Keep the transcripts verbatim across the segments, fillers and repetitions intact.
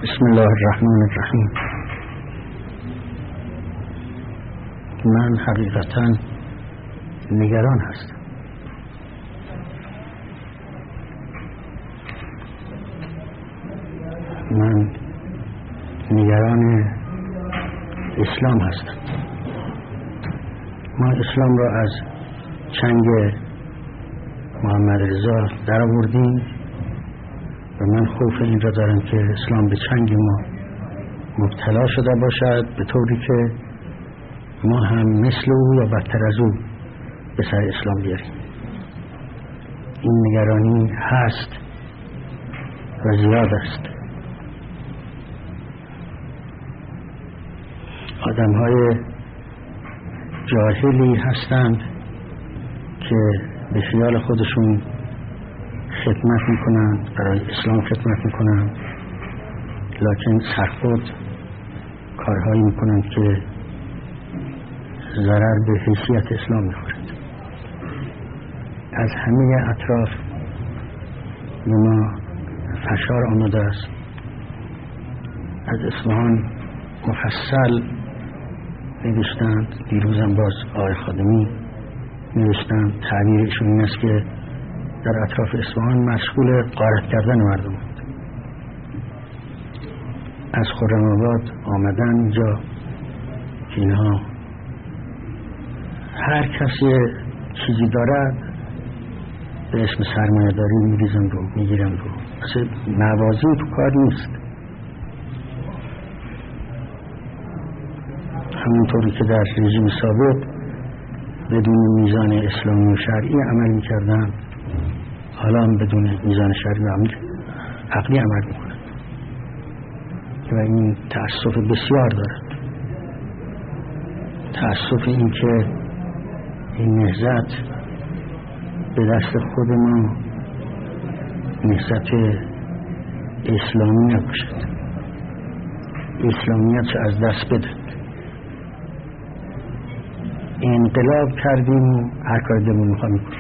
بسم الله الرحمن الرحیم. من حقیقتا نگران هستم. من نگران اسلام هستم. ما اسلام را از چنگ محمد رضا در آوردیم و من خوف این را دارم که اسلام به چنگ ما مبتلا شده باشد، به طوری که ما هم مثل او یا بدتر از او به سر اسلام بیاریم. این نگرانی هست و زیاد است. آدم های جاهلی هستند که به خیال خودشون خدمت میکنند، برای اسلام خدمت میکنند، لکن سرخود کارهایی میکنند که ضرر به حیثیت اسلام میخورد. از همه اطراف به ما فشار آمده است. از اصفهان مفصل نوشتند، دیروزم باز آقای خادمی نوشتند. تعبیرشون این است که در اطراف اصفهان مشغول غارت کردن مردم بود. از خرم‌آباد آمدن اینجا که اینها هر کسی چیزی دارد به اسم سرمایه داری میریزن رو میگیرن رو. اصلا موازی تو کار نیست. همونطوری که در رژیم سابق بدون میزان اسلامی و شرعی عمل میکردن، حالا هم بدون میزان شرعی و عقلی عمل میکنند و این تأسف بسیار دارد. تأسف این که این نهضت به دست خود ما نهضت اسلامی نباشد، اسلامیت از دست بدهد. انقلاب کردیم و هر کار دلمون میخواد میکنیم.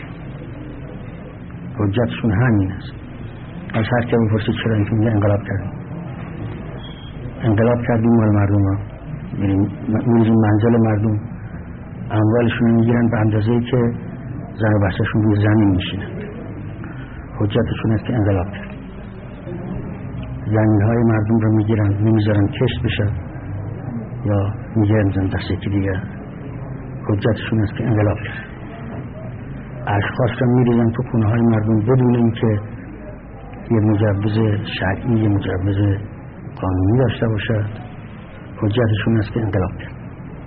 حجتشون همین است. از هر که بپرسه چرا این میگه انقلاب کردیم. انقلاب کردیم مال مردم ها، میریزیم منزل مردم، اموالشون رو میگیرن به اندازه‌ای که زن و بچه‌شون روی زمین میشینن. حجتشون است که انقلاب کردیم. زمین‌های مردم رو میگیرن، نمیذارن کشت بشه یا میگیرن زن دست یکی دیگه. حجتشون است که انقلاب کرد. اشخاص را میریزن تو خونه های مردم بدون اینکه یه مجوز شرعی، یه مجوز قانونی داشته باشد. حجتشون است که انقلاب کرد.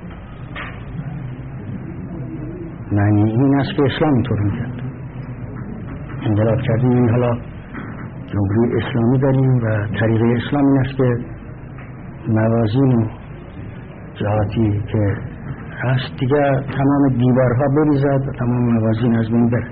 معنی این است که اسلام اینطور میکرد. انقلاب کردیم. این حالا جمهوری اسلامی داریم و طریقه اسلام این است که موازین و جهاتی که هست دیگه تمام دیوارها بریزد و تمام موازین از بین برد.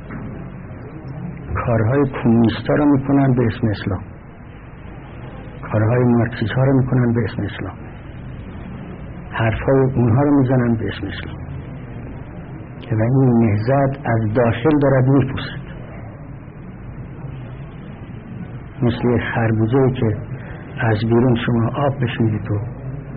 کارهای کمونیستا رو میکنن به اسم اسلام، کارهای مارکسیست ها رو میکنن به اسم اسلام، حرفهای اونها رو میزنن به اسم اسلام. و این نهضت از داخل دارد میپوسد، مثل خربوزه‌ای که از بیرون شما آب بشویید و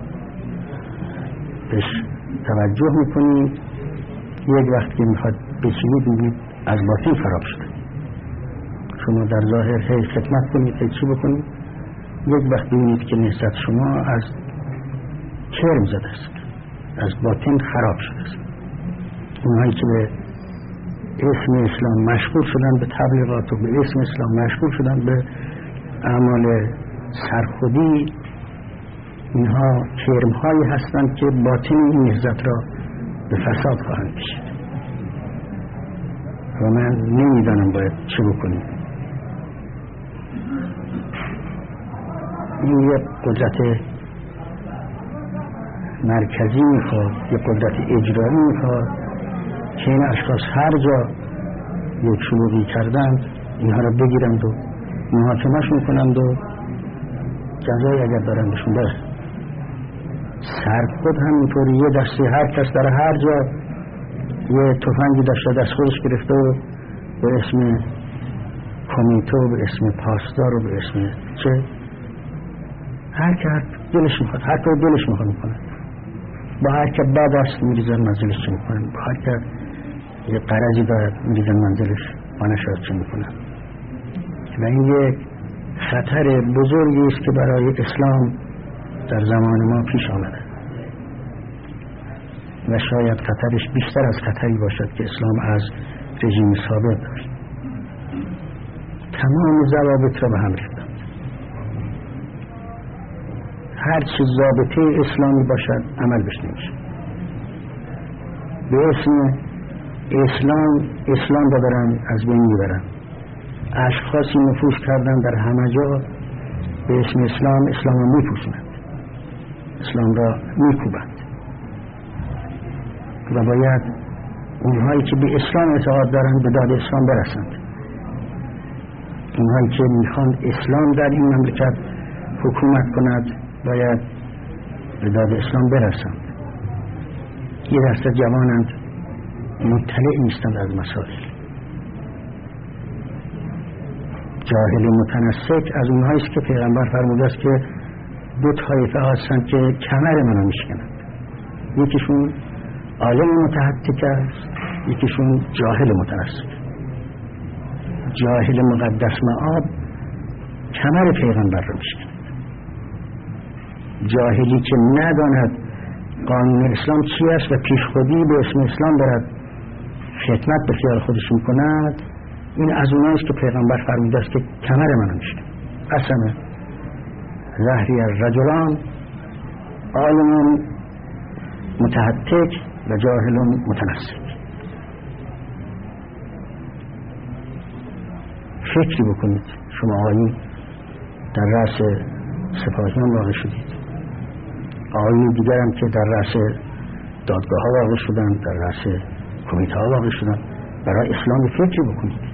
بهش توجه میکنید، یک وقت که میخواد بچینید میبینید از باطن خراب شده. شما در ظاهر هی خدمت کنید، هی چی بکنید، یک وقت ببینید که نهضت شما از کرم زده است، از باطن خراب شده است. اونهایی که به اسم اسلام مشغول شدن به تبلیغات و به اسم اسلام مشغول شدن به اعمال سرخودی، اینها کرم‌هایی هستند که باطن این نهضت را به فساد خواهند کشید و من نمیدانم باید چه بکنیم. این یک قدرت مرکزی میخواد، یک قدرت اجرایی میخواد که این اشخاص هر جا یک شلوغی کردند اینها را بگیرند و محاکمه‌شون کنند و جزایی اگر دارند بهشون برسند. سرخود همینطوری یه دسته هر کس در هر جا یه تفنگی داشته دست خودش گرفته و به اسم کمیته و به اسم پاسدار و به اسم چه هر که هر دلش میخواد، هر که دلش میخواد میکنه. با هر که بد است میریزن منزلش چه میکنن، با هر که یه قرضی دارد میریزن منزلش مانشاد چه میکنن. و این یک خطر بزرگی است که برای اسلام در زمان ما پیش آمده و شاید خطرش بیشتر از خطری باشد که اسلام از رژیم سابق داشت. تمام ضوابط را به هم ریختند. هر چه ضابطه اسلامی باشد عمل بش نمیشه. به اسم اسلام اسلام را دارن از بین میبرن. اشخاصی نفوذ کردن در همه جا به اسم اسلام، اسلام را میپوشونند، اسلام را میکوبند و باید اونهایی که به اسلام اعتقاد دارند به داد اسلام برسند. اونهایی که میخوان اسلام در این مملکت حکومت کند باید به داد اسلام برسند. یه درصد جوانند مطلع نیستند از مسائل. جاهل متنسک از اونهایی است که پیغمبر فرموده است که دو طایفه هستند که کمر منو میشکنند. یکیشون عالم متحقق است، یکیشون جاهل متنسک. جاهل مقدس معاب کمر پیغمبر رو میشکند. جاهلی که نداند قانون اسلام چی است و پیش خودی به اسم اسلام برد خدمت به خیال خودش میکند، این از اوناییست که پیغمبر فرموده است که کمر منو میشکند. قسم ظهری الرجلان عالم متحقق و جاهل متنسک. فکری بکنید. شما آقایون در رأس سپاهیان واقع شدید، آقایون دیگر هم که در رأس دادگاه ها واقع شدن، در رأس کمیته ها واقع شدن، برای اسلام فکری بکنید.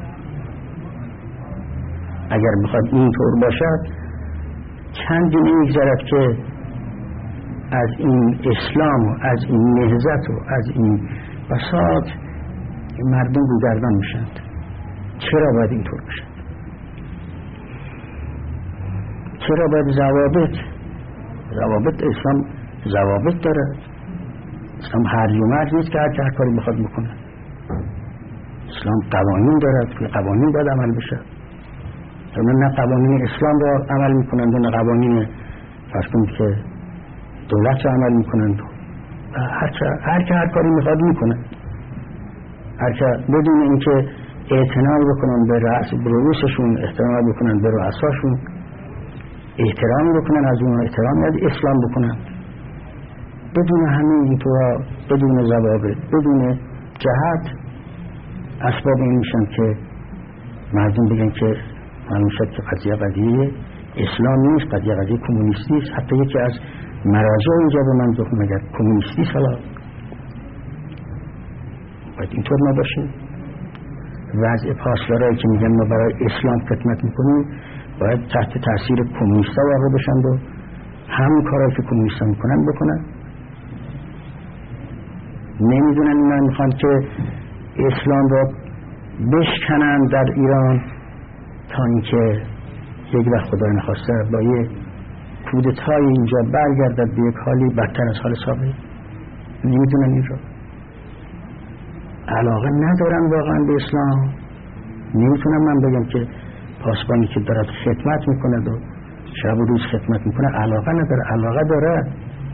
اگر بخواد اینطور باشد چندی نمیگذرد که از این اسلام و از این نهضت و از این بساط مردم روگردان میشند. چرا باید اینطور باشد؟ چرا باید ضوابط ضوابط اسلام ضوابط داره؟ اسلام هرج و مرج نیست که هر که هر کاری بخواد بکنه. اسلام قوانین دارد که قوانین باید عمل بشه. نه قوانین اسلام را عمل میکنند و نه قوانین فرض کنید که دولت را عمل میکنند. هر که هر که هر کاری میخواد میکنه. هر که بدون اینکه اعتنام بکنن به رأس رؤوسشون، احترام بکنن به رؤساشون، احترام بکنن از اونها، احترام یاد اسلام بکنن، بدون همه اینطورا، بدون ضوابط، بدون جهت، اسباب این میشن که مردم بگن که معلوم شد که قضیه قضیه اسلام نیست، قضیه قضیه کمونیستی است. حتی یکی از مراجع اینجا به من گفت مگر کمونیستی حالا باید اینطور نباشیم. وضع پاسدارایی که میگن ما برای اسلام خدمت میکنیم باید تحت تاثیر کمونیستا واقع بشن و همون کارایی که کمونیستا میکنن بکنن. نمیدونن اینا میخوان که اسلام را بشکنن در ایران تا اینکه یک وقت خدای نخواسته با یه کودتای اینجا برگردد به یک حالی بدتر از حال سابق. نمیدونن این را، علاقه ندارن واقعا به اسلام. نمیتونم من بگم که پاسبانی که دارد خدمت میکنه و شب و روز خدمت میکنه علاقه نداره. علاقه داره،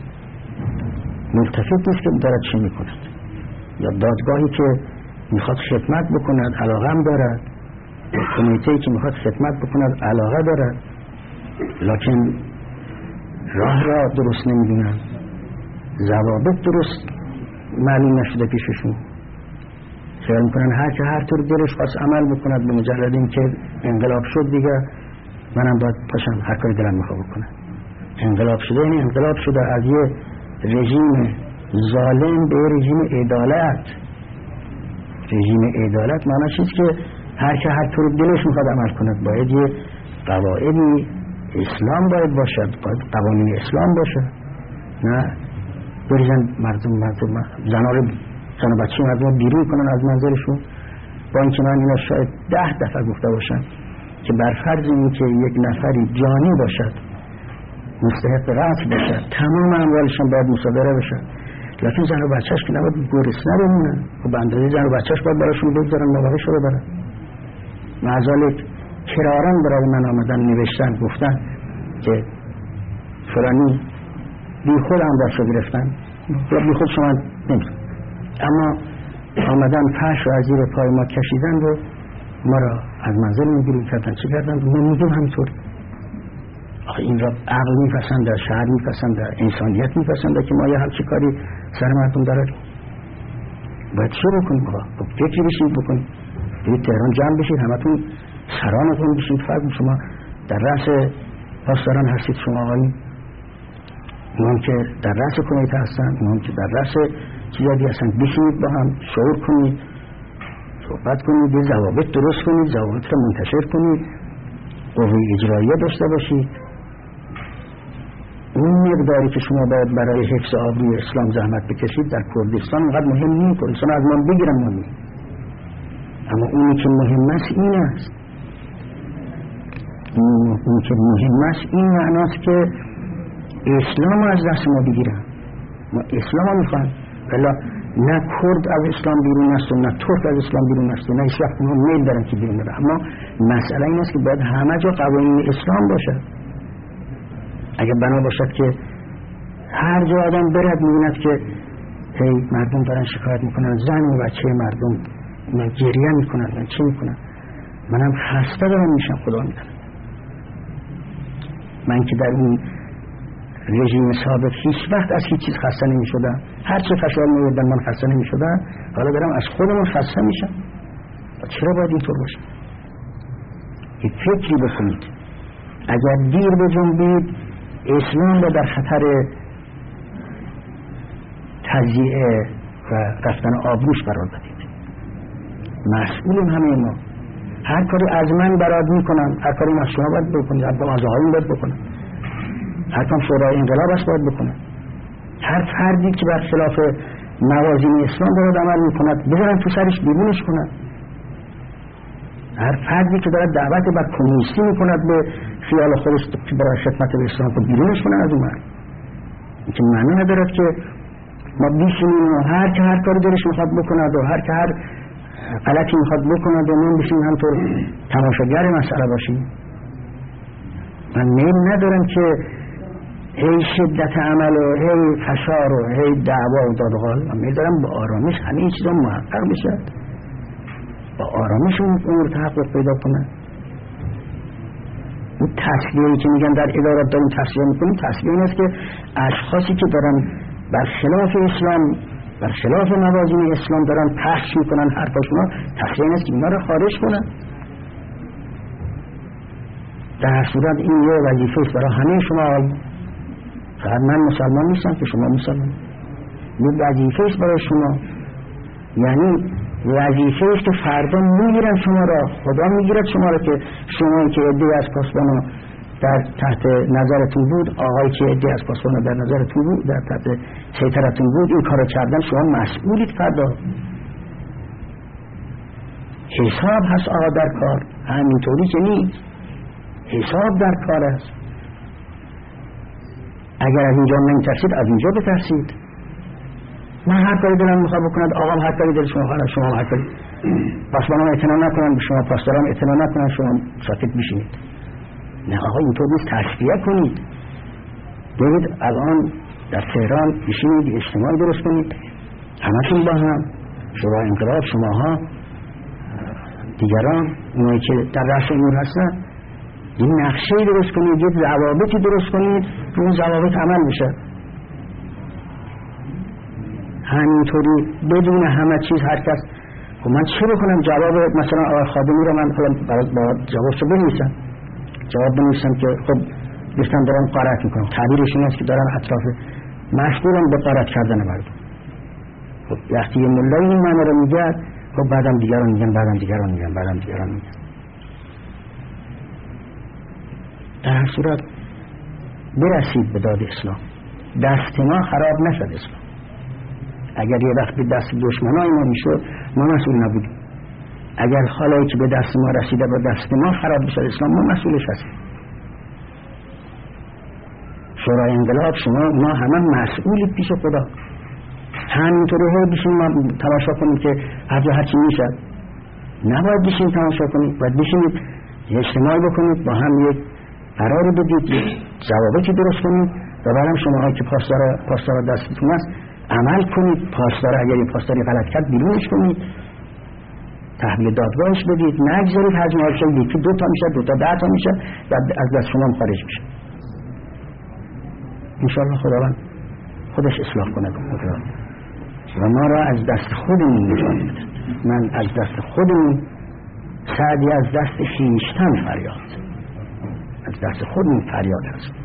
ملتفت نیست که دارد چی میکند. یا دادگاهی که میخواد خدمت بکند علاقه هم دارد، کمیته‌ای که میخواد خدمت بکند علاقه دارد، لکن راه را درست نمیدونن، ضوابط درست معلوم نشده پیششون. خیال میکنن هر که هر طور دلش خواست عمل بکند، به مجرد این که انقلاب شد دیگه منم باید پاشم هر کاری دلم میخواد بکنم. انقلاب شده یعنی انقلاب شده از یه رژیم ظالم به رژیم عدالت. رژیم عدالت معنی چیست که هر که هر طور دلش میخواد عمل کند. باید یه قواعدی اسلام باید باشد، باید قوانین اسلام باشه، نه بریزن مردم مردم زنا رو زن و بچه مردم بیرون کنن از منزلشون. با اینکه من اینا شاید ده دفعه گفته باشم که بر فرض این که یک نفری جانی باشد مستحق قتل بشه، تمام اموالشون باید مصادره بشه، لکن زن و بچهش که نباید گرسنه بمونن و به اندازه زن و بچهش باید براشون بگذارن نواهشو ببرن. معذالک کرارن برای من آمدن نوشتن گفتن که فلانی بی خود اندازه گرفتن یا بی خود شما نمیدون، اما آمدن پش و از زیر پای ما کشیدن و ما را از منزل میگیریم کردن چه کردن و ما میگیم همینطور. آخه این را عقل میپسنده، شهر میپسنده، انسانیت میپسنده که ما یه همچی کاری سر مردم داریم؟ باید چه بکنیم؟ بابا فکری بشید بکنیم، دیگه تهران جمع بشید، همتون سرانتون بشید، فرق شما در رأس پاسداران هستید، شما آقایون اونام که در رأس کمیته هستن، اونام که در رأس چیزی هستن، بشید با هم شعور کنید، صحبت کنید، یه ضوابط درست کنید، ضوابط رو منتشر کنید، قوه اجراییه داشته باشید. اون مقداری که شما باید برای حفظ آبروی اسلام زحمت بکشید در کردستان اونقدر مهم نیست، کردستان از ما بگیرن ما نیست، اما اونی که مهم است این است، اونی که مهم است این معناست که اسلام از دست ما بگیرن. ما اسلام ها میخوایم، بلا نه کرد از اسلام بیرون است و نه ترک از اسلام بیرون است و نه هیچ وقت ما میل دارن که بیرون بره، اما مسئله این است که باید همه جا قوانین اسلام باشد. اگر بنا باشد که هر جا آدم برد میبیند که هی مردم دارن شکایت میکنن، زن و بچه مردم من گریه میکنن، من چی میکنن، منم خسته دارم میشم، خدا میدارم. من که در این رژیم سابق هیچ وقت از هیچ چیز خسته نمی شدم، هر چه فشار می آوردن من خسته نمی شدم، حالا دارم از خودمون خسته میشم. چرا باید اینطور باشه؟ یک فکری بکنید، اگر دیر بجنبید اسلام را در خطر تضییع و رفتن آبروش قرار بدید. مسئولیم همه ما، هر کاری از من برات میکنم، هر کاری از شما باید بکنید، هر کاری از آقایون باید بکنم، هر کام شورای انقلاب است باید بکنه. هر فردی که بر خلاف موازین اسلام دارد عمل میکند بذارن تو سرش بیرونش کنن. هر فردی که دارد دعوت بر کمونیستی میکند به خیال خودش که برای خدمت به اسلام خود بیرونش کنن از اون مرد. این که معنی ندارد که ما بیشونیم و هر که هر کاری دارش میخواد بکند و هر که هر غلطی میخواد بکند و من بشیم همطور تماشاگر مسئله باشیم. من میل ندارم که هی شدت عمل و هی فشار و هی دعوا و دادغال، من میل دارم با آرامش همه این چیزا محقق بشه، با آرامش اون امور تحقق پیدا کنه. اون تصویری که میگن در ادارات داریم تصویر میکنیم، تصویر این است که اشخاصی که دارن بر خلاف اسلام، بر خلاف موازین اسلام دارن پخش میکنن حرفاشونا، تصویر این است که اینا رو خارج کنن. در صورت این یه وظیفه است برای همه شما آقایون، فقط من مسلمان نیستم که شما مسلمان، یه وظیفه است برای شما، یعنی وظیفه است که فردا میگیرن شما را، خدا میگیرد شما را که شما که عده از پاسبانا در تحت نظرتون بود، آقایی که عده از پاسبانا در نظرتون بود، در تحت سیطرتون بود، این کارو کردن، شما مسئولید فردا. حساب هست آقا در کار، همینطوری که نیست، حساب در کار است. اگر از اینجا نمیترسید از اینجا بترسید. من هر کاری دلم میخواد بکند، آقام هر کاری دلش میخواد، شما هر کاری، پاسبانان اعتنا نکنن، شما پاسداران اعتنا نکنن، شما ساکت بشینید. نه آقا اینطور نیست، تصفیه کنید. برید الان در تهران بشینید، اجتماع درست کنید، همتون با هم، شورای انقلاب، شماها، دیگران، اونایی که در رأس امور هستن، این نقشه درست کنید، یه ضوابطی درست کنید که اون ضوابط عمل بشه. همینطوری بدون همه چیز هر کس خب من چه بکنم؟ جواب مثلا آقای خادمی رو من با جوابشو بنویسم، جواب بنویسم که خب گفتن دارم غارت میکنم، تعبیرش این است که دارم اطراف مشغولم به غارت کردن مردم. خب وقتی یه ملایی این معنی رو میگه، خب بعدم دیگران میگن، بعدم دیگران میگن، بعدم دیگران میگن. در هر صورت برسید به داد اسلام، دست ما خراب نشد اسلام. اگر یه وقت به دست دشمنای ما میشد ما مسئول نبودیم. اگر حالا که به دست ما رسیده به دست ما خراب بشه اسلام، ما مسئولش هستیم. شورای انقلاب شما ما همه مسئولید پیش خدا. همینطوری ها بشین ما تماشا کنیم که هر جا هرچی میشه. نباید بشین تماشا کنید، باید بشینید اجتماع بکنید، با هم یک قرار بدید، یک ضوابطی درست کنید و بعدم شما ها که پاسدار پاسدار دستتون است عمل کنید. پاسدار اگر یه پاسداری غلط کرد بیرونش کنید، تحویل دادگاهش بدید، نگذارید حجم هاشه یکی دو تا میشه، دو تا ده تا میشه و از دست شما خارج میشه. انشاءالله خداوند خودش اصلاح کنه و ما را از دست خودمون نجات بده. من از دست خودمون، سعدی از دست خویشتن فریاد، از دست خودمون فریاد هست.